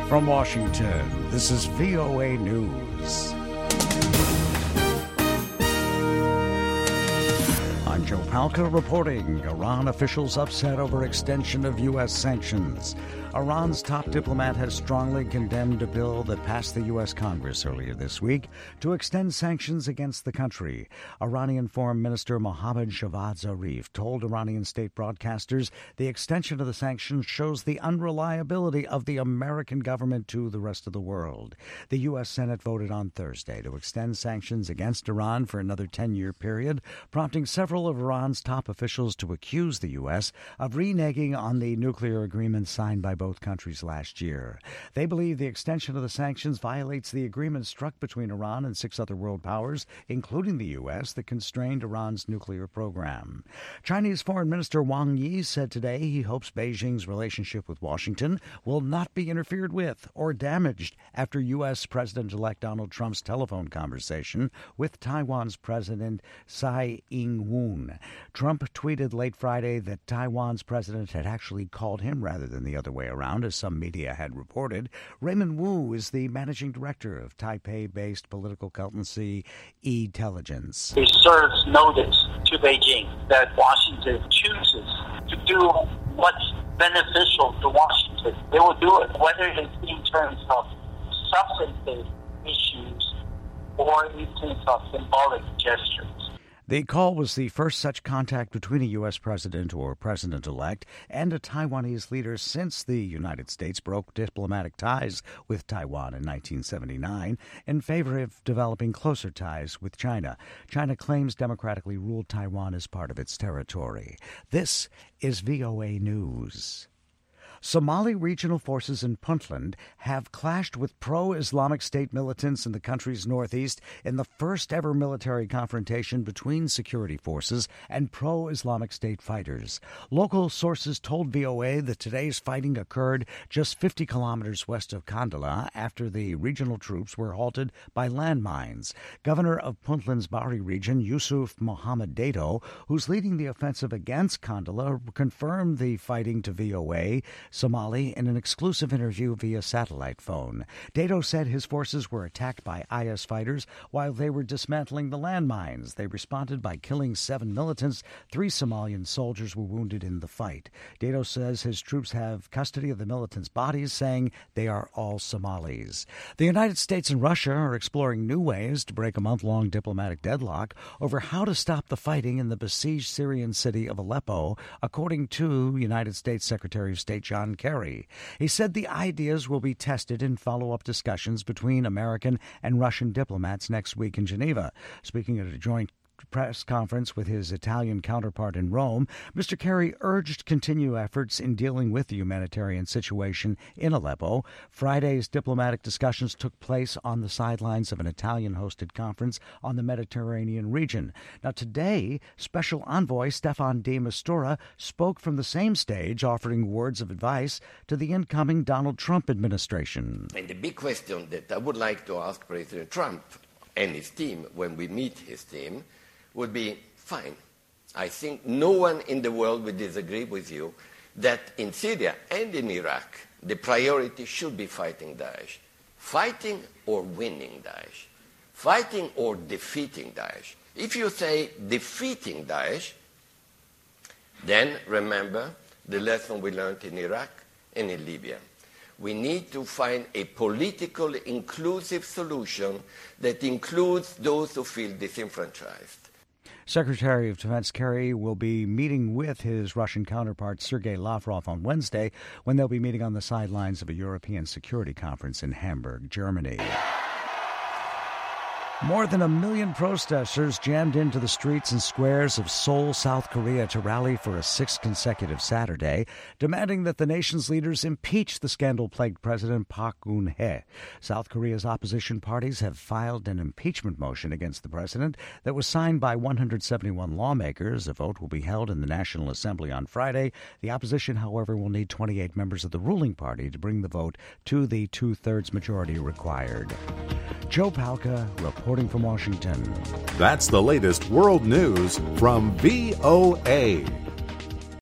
From Washington, this is VOA News. I'm Joe Palca reporting. Iran officials upset over extension of U.S. sanctions. Iran's top diplomat has strongly condemned a bill that passed the U.S. Congress earlier this week to extend sanctions against the country. Iranian Foreign Minister Mohammad Javad Zarif told Iranian state broadcasters the extension of the sanctions shows the unreliability of the American government to the rest of the world. The U.S. Senate voted on Thursday to extend sanctions against Iran for another 10-year period, prompting several of Iran's top officials to accuse the U.S. of reneging on the nuclear agreement signed by both countries last year. They believe the extension of the sanctions violates the agreement struck between Iran and 6 other world powers, including the U.S., that constrained Iran's nuclear program. Chinese Foreign Minister Wang Yi said today he hopes Beijing's relationship with Washington will not be interfered with or damaged after U.S. President-elect Donald Trump's telephone conversation with Taiwan's President Tsai Ing-wen. Trump tweeted late Friday that Taiwan's president had actually called him rather than the other way around, as some media had reported. Raymond Wu is the managing director of Taipei-based political consultancy E-Telligence. It serves notice to Beijing that Washington chooses to do what's beneficial to Washington. They will do it, whether it's in terms of substantive issues or in terms of symbolic gestures. The call was the first such contact between a U.S. president or president-elect and a Taiwanese leader since the United States broke diplomatic ties with Taiwan in 1979 in favor of developing closer ties with China. China claims democratically ruled Taiwan as part of its territory. This is VOA News. Somali regional forces in Puntland have clashed with pro-Islamic State militants in the country's northeast in the first-ever military confrontation between security forces and pro-Islamic State fighters. Local sources told VOA that today's fighting occurred just 50 kilometers west of Kandala after the regional troops were halted by landmines. Governor of Puntland's Bari region, Yusuf Mohammed Dato, who's leading the offensive against Kandala, confirmed the fighting to VOA Somali in an exclusive interview via satellite phone. Dato said his forces were attacked by IS fighters while they were dismantling the landmines. They responded by killing 7 militants. 3 Somalian soldiers were wounded in the fight. Dato says his troops have custody of the militants' bodies, saying they are all Somalis. The United States and Russia are exploring new ways to break a month-long diplomatic deadlock over how to stop the fighting in the besieged Syrian city of Aleppo, according to United States Secretary of State John Kerry. He said the ideas will be tested in follow-up discussions between American and Russian diplomats next week in Geneva. Speaking at a joint press conference with his Italian counterpart in Rome, Mr. Kerry urged continued efforts in dealing with the humanitarian situation in Aleppo. Friday's diplomatic discussions took place on the sidelines of an Italian-hosted conference on the Mediterranean region. Now, today, Special Envoy Stefan de Mistura spoke from the same stage, offering words of advice to the incoming Donald Trump administration. And the big question that I would like to ask President Trump and his team when we meet his team would be, fine, I think no one in the world would disagree with you that in Syria and in Iraq, the priority should be fighting Daesh. Fighting or winning Daesh. Fighting or defeating Daesh. If you say defeating Daesh, then remember the lesson we learned in Iraq and in Libya. We need to find a political, inclusive solution that includes those who feel disenfranchised. Secretary of Defense Kerry will be meeting with his Russian counterpart Sergei Lavrov on Wednesday when they'll be meeting on the sidelines of a European security conference in Hamburg, Germany. More than 1 million protesters jammed into the streets and squares of Seoul, South Korea to rally for a 6th consecutive Saturday, demanding that the nation's leaders impeach the scandal-plagued President Park Geun-hye. South Korea's opposition parties have filed an impeachment motion against the president that was signed by 171 lawmakers. A vote will be held in the National Assembly on Friday. The opposition, however, will need 28 members of the ruling party to bring the vote to the two-thirds majority required. Joe Palca reporting from Washington. That's the latest world news from VOA.